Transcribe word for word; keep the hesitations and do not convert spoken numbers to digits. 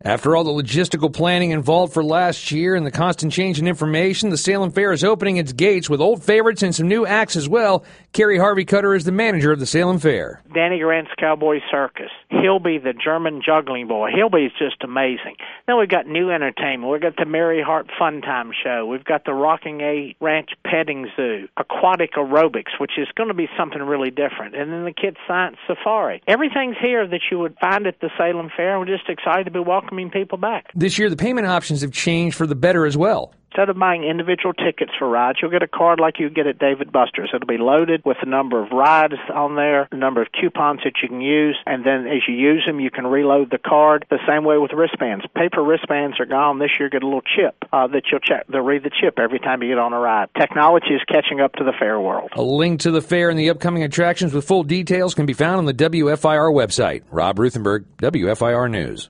After all the logistical planning involved for last year and the constant change in information, the Salem Fair is opening its gates with old favorites and some new acts as well. Carrie Harvey Cutter is the manager of the Salem Fair. Danny Grant's Cowboy Circus. He'll be the German juggling boy. He'll be just amazing. Then we've got new entertainment. We've got the Mary Hart Fun Time Show. We've got the Rocking A Ranch Petting Zoo. Aquatic aerobics, which is going to be something really different. And then the Kids Science Safari. Everything's here that you would find at the Salem Fair. We're just excited to be welcoming people back. This year, the payment options have changed for the better as well. Instead of buying individual tickets for rides, you'll get a card like you get at David Buster's. It'll be loaded with a number of rides on there, a number of coupons that you can use, and then as you use them, you can reload the card. The same way with wristbands. Paper wristbands are gone. This year, get a little chip uh, that you'll check. They'll read the chip every time you get on a ride. Technology is catching up to the fair world. A link to the fair and the upcoming attractions with full details can be found on the W F I R website. Rob Ruthenberg, W F I R News.